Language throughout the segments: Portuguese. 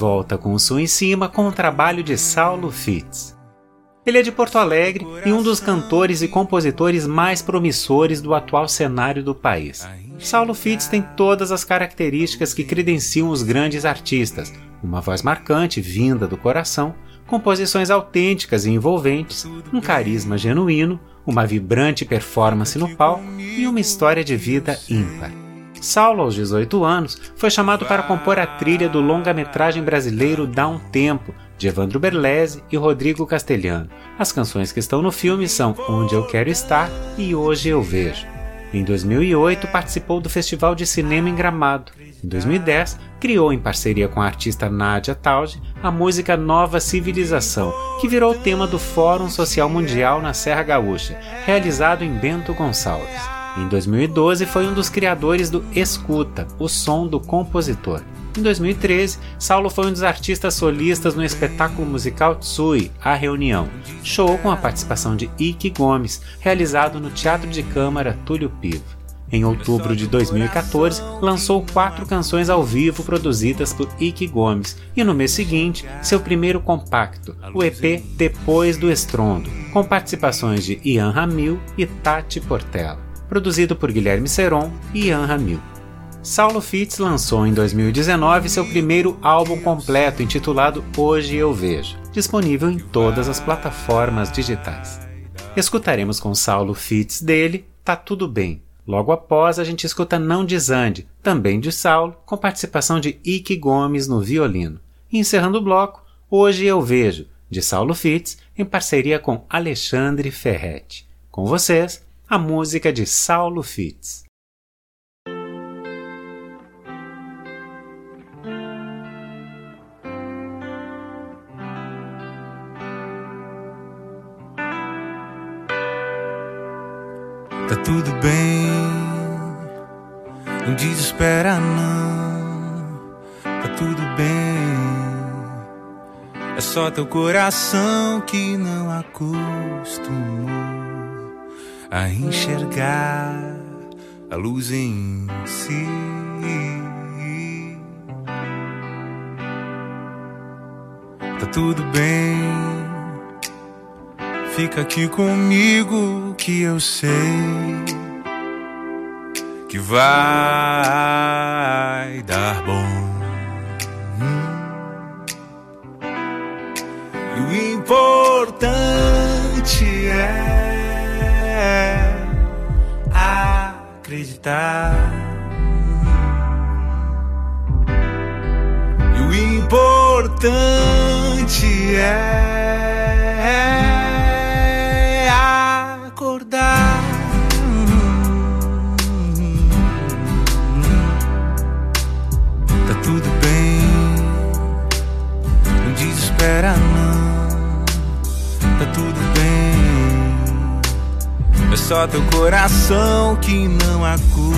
volta com o som em cima com o trabalho de Saulo Fitz. Ele é de Porto Alegre e um dos cantores e compositores mais promissores do atual cenário do país. Saulo Fitz tem todas as características que credenciam os grandes artistas, uma voz marcante vinda do coração, composições autênticas e envolventes, um carisma genuíno, uma vibrante performance no palco e uma história de vida ímpar. Saulo, aos 18 anos, foi chamado para compor a trilha do longa-metragem brasileiro Dá um Tempo, de Evandro Berlese e Rodrigo Castelhano. As canções que estão no filme são Onde Eu Quero Estar e Hoje Eu Vejo. Em 2008, participou do Festival de Cinema em Gramado. Em 2010, criou, em parceria com a artista Nádia Tauge, a música Nova Civilização, que virou tema do Fórum Social Mundial na Serra Gaúcha, realizado em Bento Gonçalves. Em 2012, foi um dos criadores do Escuta, o som do compositor. Em 2013, Saulo foi um dos artistas solistas no espetáculo musical Tsui, A Reunião, show com a participação de Ike Gomes, realizado no Teatro de Câmara Túlio Piva. Em outubro de 2014, lançou 4 canções ao vivo produzidas por Ike Gomes e no mês seguinte, seu primeiro compacto, o EP Depois do Estrondo, com participações de Ian Ramil e Tati Portela, produzido por Guilherme Seron e Ian Ramil. Saulo Fitz lançou em 2019 seu primeiro álbum completo intitulado Hoje Eu Vejo, disponível em todas as plataformas digitais. Escutaremos com Saulo Fitz dele Tá Tudo Bem. Logo após a gente escuta Não Desande, também de Saulo, com participação de Ike Gomes no violino. E encerrando o bloco, Hoje Eu Vejo, de Saulo Fitz, em parceria com Alexandre Ferretti. Com vocês, a música de Saulo Fitz. Tá tudo bem, não desespera não. Tá tudo bem, é só teu coração que não acostumou a enxergar a luz em si. Tá tudo bem, fica aqui comigo que eu sei que vai dar bom. E o importante é acreditar. E o importante é acordar. Tá tudo bem, não desespera não. Tá tudo bem, é só teu coração que não acostumou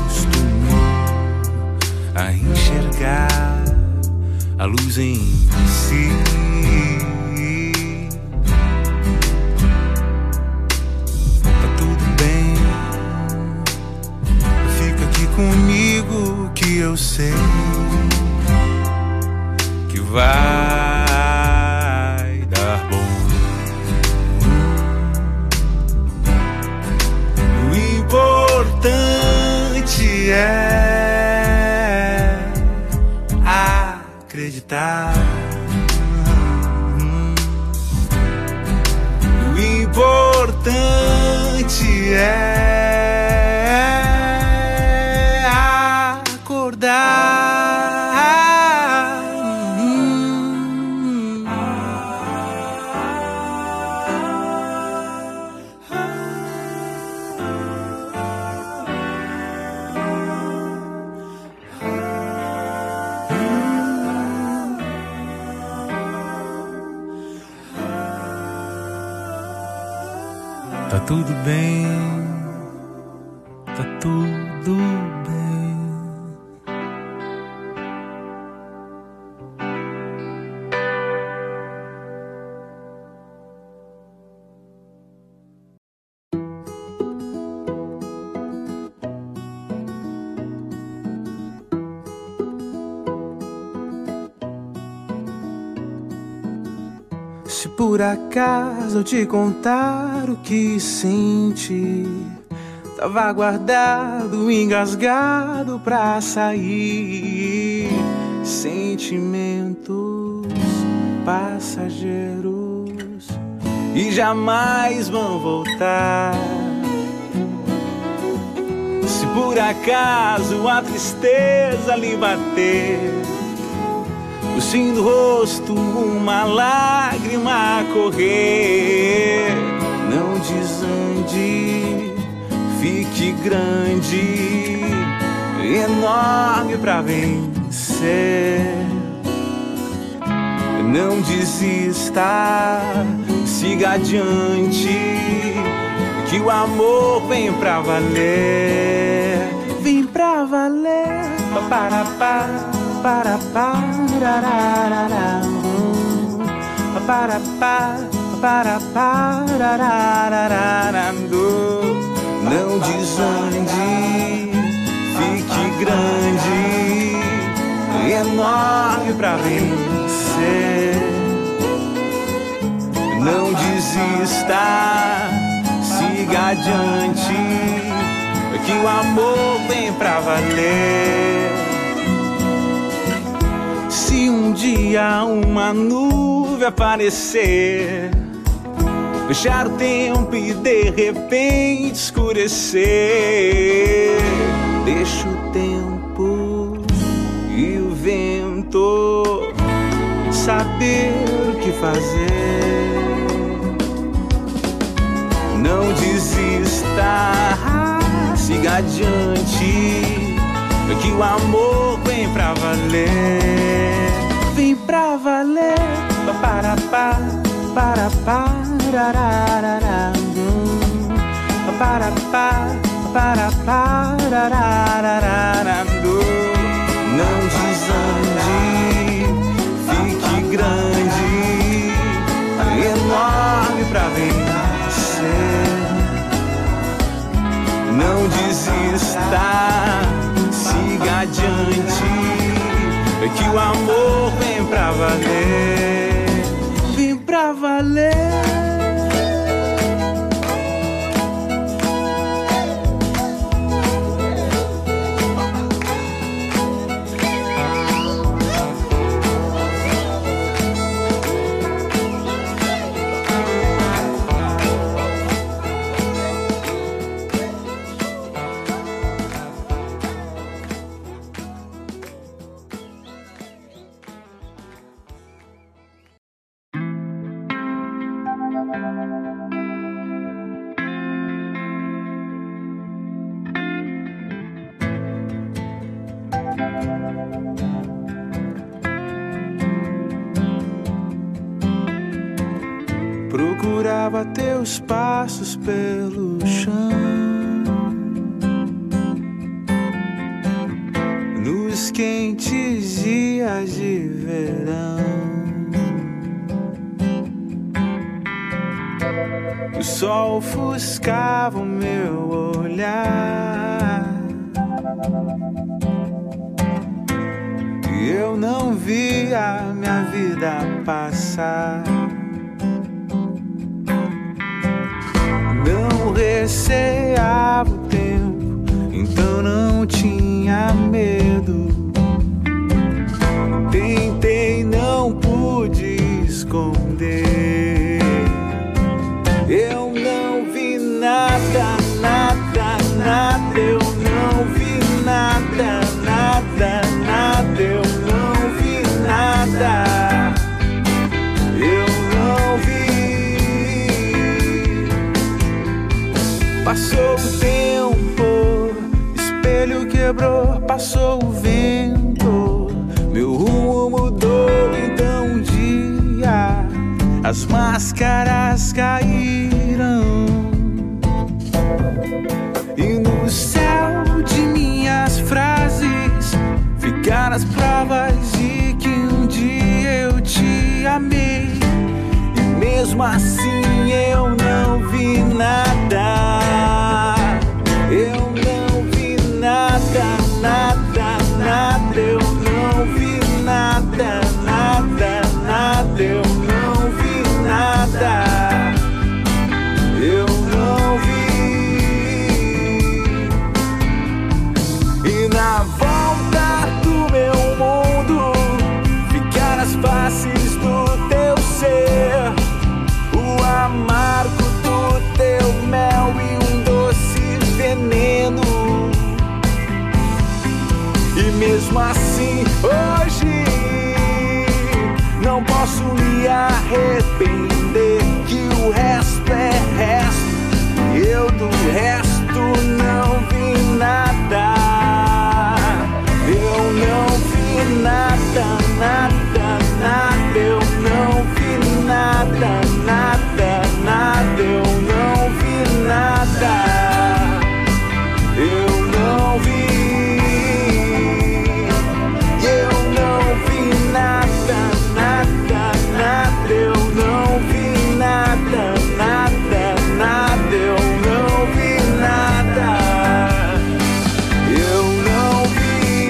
a enxergar a luz em si. Comigo que eu sei que vai dar bom. O importante é acreditar. O importante é tá tudo bem, tá tudo bem. por acaso eu te contar o que senti, tava guardado, engasgado pra sair. Sentimentos passageiros e jamais vão voltar. Se por acaso a tristeza lhe bater, o sim do rosto, uma lágrima a correr, não desande, fique grande, enorme pra vencer. Não desista, siga adiante, que o amor vem pra valer. Vem pra valer. Paparapá, paparapá, rarararará. Paparapá, paparapá, rarararará. Não desande, fique grande, enorme pra vencer. Não desista, siga adiante, que o amor vem pra valer. Se um dia uma nuvem aparecer, fechar o tempo e de repente escurecer, deixa o tempo e o vento saber o que fazer. Não desista, siga adiante, que o amor vem pra valer. Vem pra valer. Paparapá, paparapá, rarararará. Paparapá, paparapá, rarararará. Não desande, fique grande, enorme pra vencer. Não desista, siga adiante, que o amor vem pra valer. Vem pra valer. Procurava teus passos pelo chão, nos quentes dias de verão. O sol ofuscava o meu olhar e eu não via minha vida passar. Não receava o tempo, então não tinha medo. Tentei, não pude esconder. Eu não vi nada, nada, nada. Eu não vi nada, nada, nada. Eu não vi nada. Passou o tempo, espelho quebrou, passou o vento, meu rumo mudou. Então um dia as máscaras caíram e no céu de minhas frases ficaram as provas de que um dia eu te amei. E mesmo assim eu não vi nada. Eu não vi nada, nada, nada. Eu não vi nada, nada, nada. Eu não vi nada. posso me arrepender, que o resto é resto, eu do resto não vi nada. Eu não vi nada, nada, nada, eu não vi nada, nada, nada, eu não vi nada. Eu não vi, eu não vi nada, nada, nada, eu não vi nada, nada, nada, eu não vi nada. Eu não vi.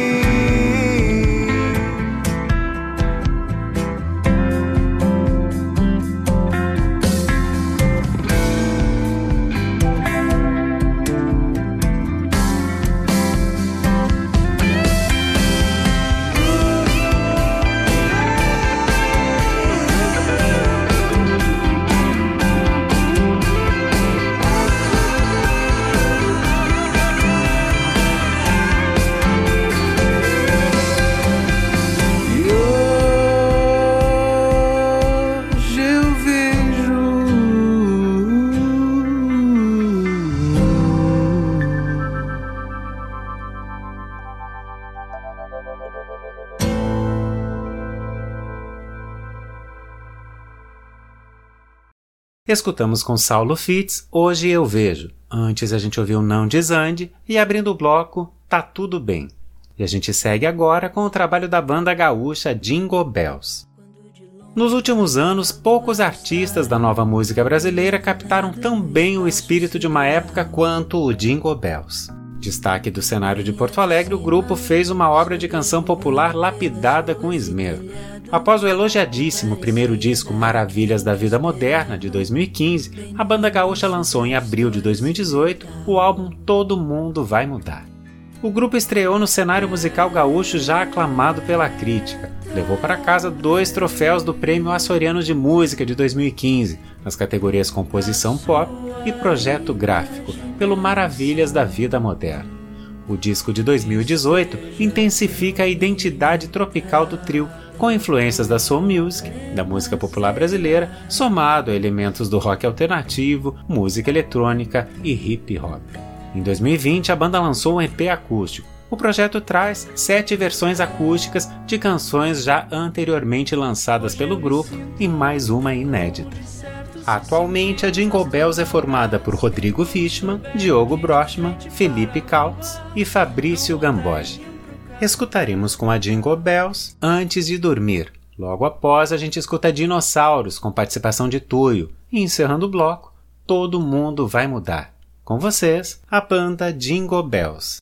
Escutamos com Saulo Fitz, Hoje Eu Vejo. Antes a gente ouviu Não Desande e abrindo o bloco, Tá Tudo Bem. E a gente segue agora com o trabalho da banda gaúcha Jingle Bells. Nos últimos anos, poucos artistas da nova música brasileira captaram tão bem o espírito de uma época quanto o Jingle Bells. Destaque do cenário de Porto Alegre, o grupo fez uma obra de canção popular lapidada com esmero. Após o elogiadíssimo primeiro disco Maravilhas da Vida Moderna, de 2015, a banda gaúcha lançou em abril de 2018 o álbum Todo Mundo Vai Mudar. O grupo estreou no cenário musical gaúcho já aclamado pela crítica. Levou para casa 2 troféus do Prêmio Açoriano de Música de 2015, nas categorias Composição Pop e Projeto Gráfico, pelo Maravilhas da Vida Moderna. O disco de 2018 intensifica a identidade tropical do trio, com influências da soul music, da música popular brasileira, somado a elementos do rock alternativo, música eletrônica e hip hop. Em 2020, a banda lançou um EP acústico. O projeto traz 7 versões acústicas de canções já anteriormente lançadas pelo grupo e mais uma inédita. Atualmente, a Jingle Bells é formada por Rodrigo Fishman, Diogo Brochman, Felipe Kautz e Fabrício Gamboge. Escutaremos com a Jingle Bells Antes de Dormir. Logo após, a gente escuta Dinossauros, com participação de Tuyo. E encerrando o bloco, Todo Mundo Vai Mudar. Com vocês, a banda Jingle Bells.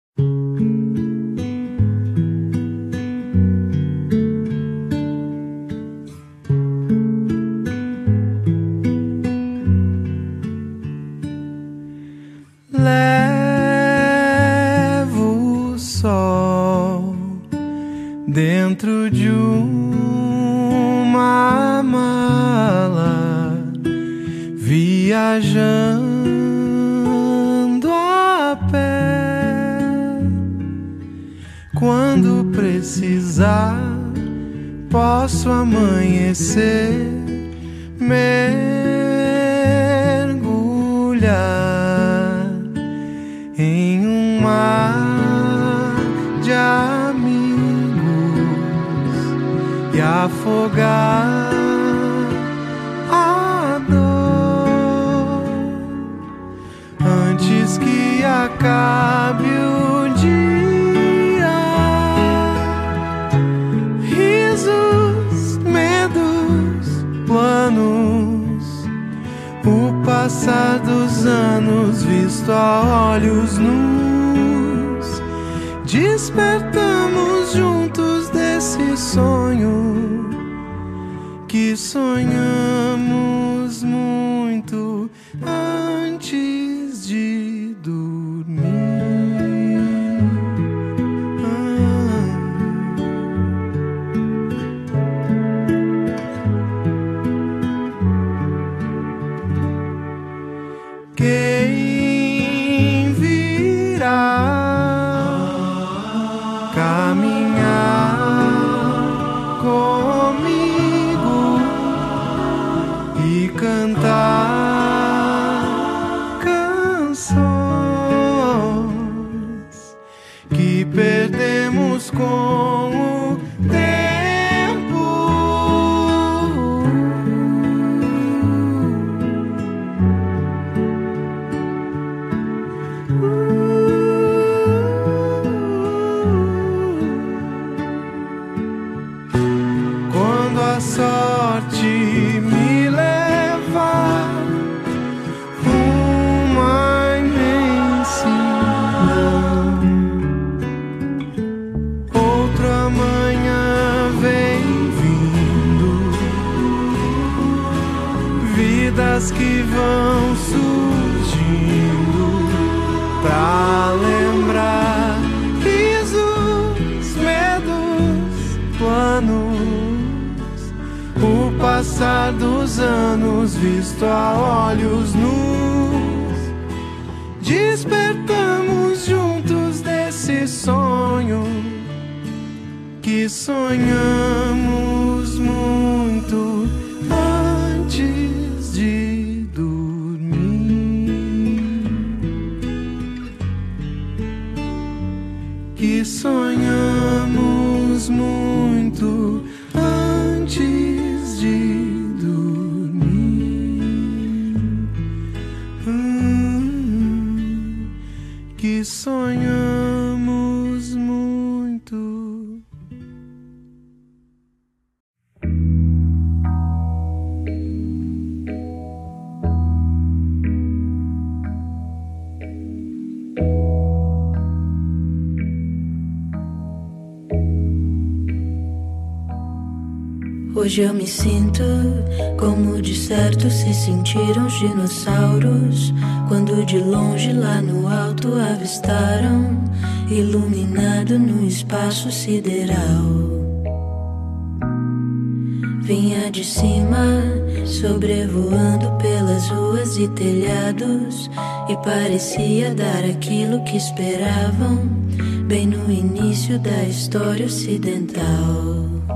Levo o sol dentro de uma mala, viajando a pé. Quando precisar, posso amanhecer, mergulhar em um mar de amigos e afogar a dor antes que acabe o dia. Risos, medos, planos, o passar dos anos visto a olhos nus. Despertamos juntos desse sonho que sonhamos muito antes de dormir. Quem virá caminhar comigo com o tempo. Quando a sorte me leva uma imensidão, outra manhã vem vindo, vidas que vão surgindo pra lembrar risos, medos, planos. O passar dos anos visto a olhos nus, despertamos juntos desse sonho que sonhamos muito antes de dormir, que sonhamos muito antes de dormir, que sonhamos muito. Hoje eu me sinto como de certo se sentiram os dinossauros, quando de longe lá no alto avistaram, iluminado no espaço sideral. Vinha de cima, sobrevoando pelas ruas e telhados, e parecia dar aquilo que esperavam, bem no início da história ocidental.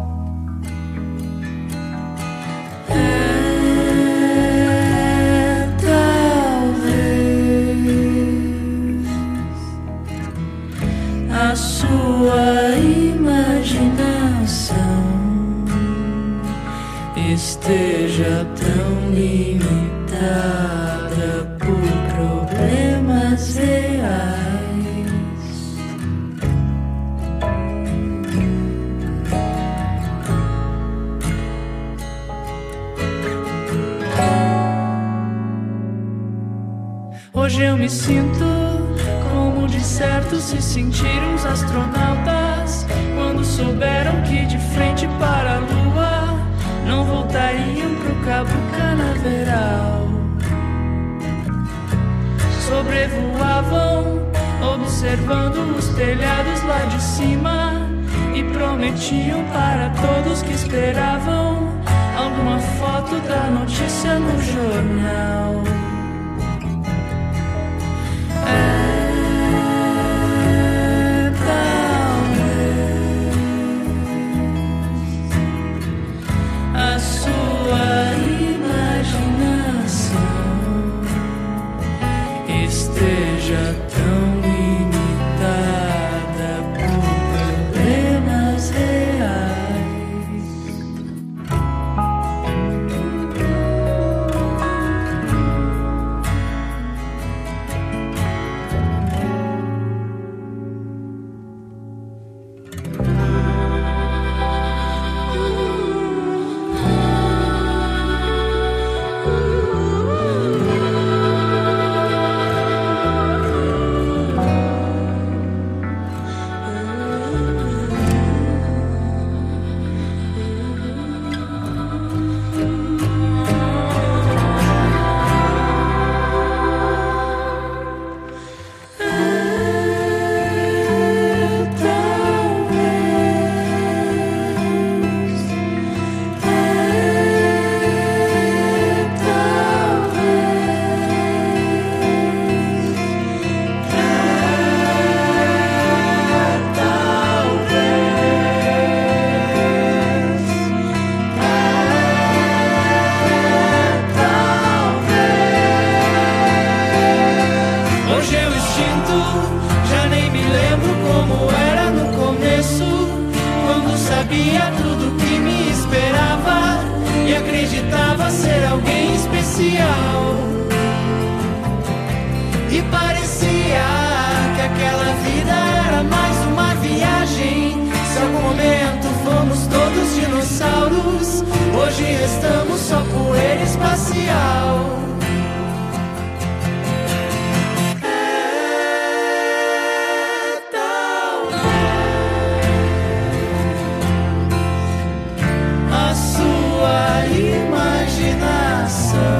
A sua imaginação esteja tão limitada por problemas reais. Hoje eu me sinto como de certo se sentiram os astronautas, quando souberam que de frente para a Lua não voltariam pro Cabo Canaveral. Sobrevoavam, observando os telhados lá de cima, e prometiam para todos que esperavam alguma foto da notícia no jornal. A sua imaginação esteja tão limitada por problemas reais. Já nem me lembro como era no começo. sabia tudo que me esperava e acreditava ser alguém especial. E parecia que aquela vida era mais uma viagem. Se algum momento fomos todos dinossauros, hoje restamos só poeira espacial. A sua imaginação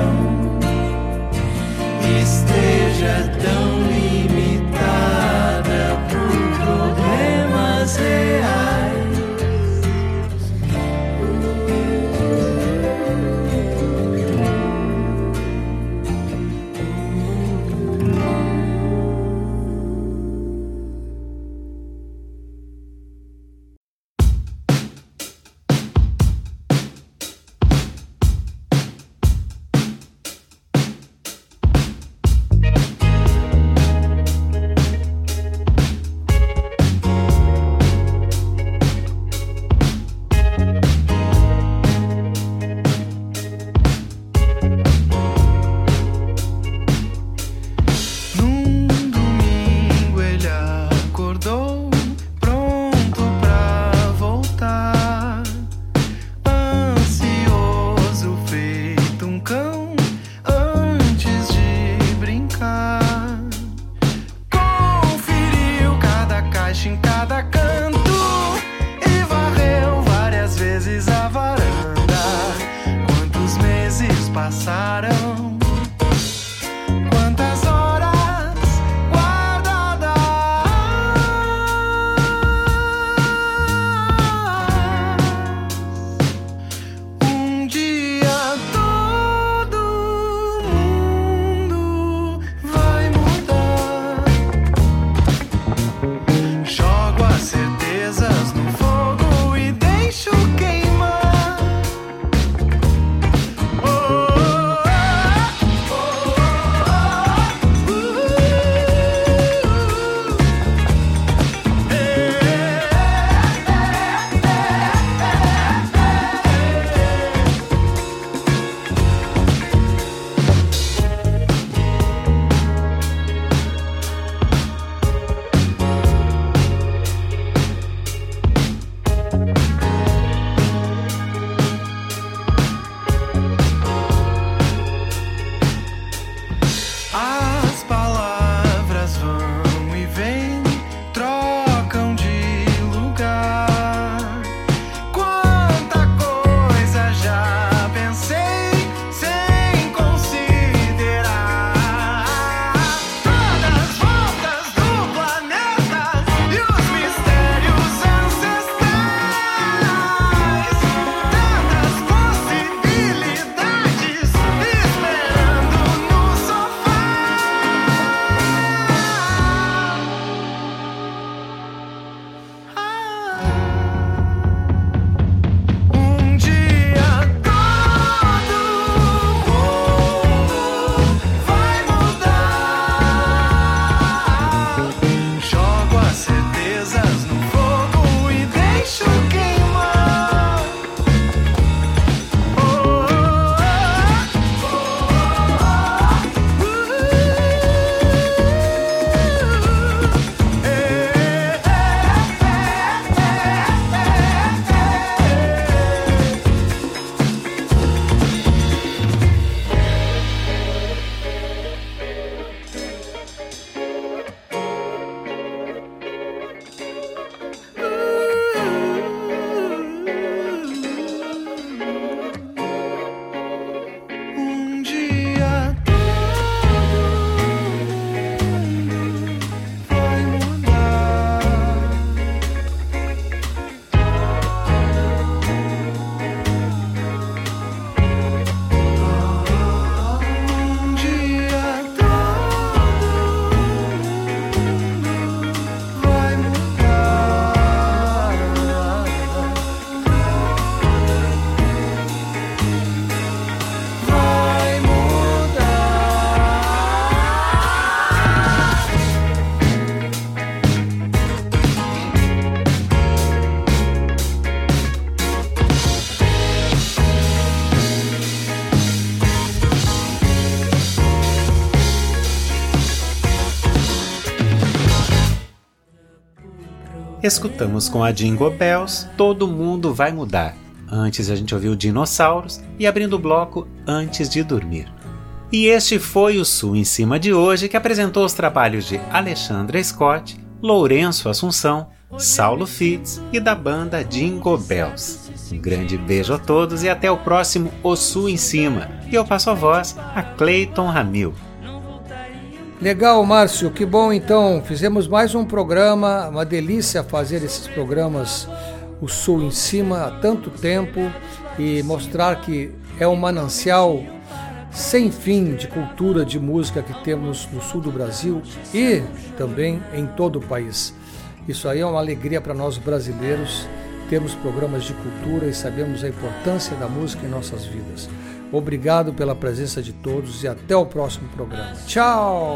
Escutamos com a Jingle Bells, Todo Mundo Vai Mudar. Antes a gente ouviu Dinossauros e abrindo o bloco Antes de Dormir. E este foi o Sul em Cima de hoje, que apresentou os trabalhos de Alexandra Scott, Lourenço Assunção, Saulo Fitz e da banda Jingle Bells. Um grande beijo a todos e até o próximo O Sul em Cima. E eu passo a voz a Cleiton Ramil. Legal, Márcio, que bom então. Fizemos mais um programa, uma delícia fazer esses programas O Sul em Cima há tanto tempo e mostrar que é um manancial sem fim de cultura, de música que temos no sul do Brasil e também em todo o país. Isso aí é uma alegria para nós brasileiros, termos programas de cultura e sabemos a importância da música em nossas vidas. Obrigado pela presença de todos e até o próximo programa. Tchau!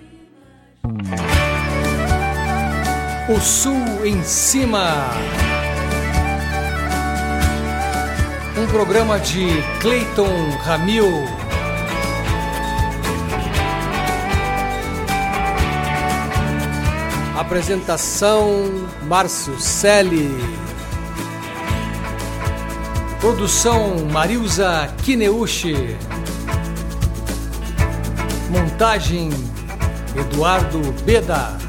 O Sul em Cima. Um programa de Cleiton Ramil. Apresentação Márcio Selle. Produção Marilza Kineuchi. Montagem Eduardo Beda.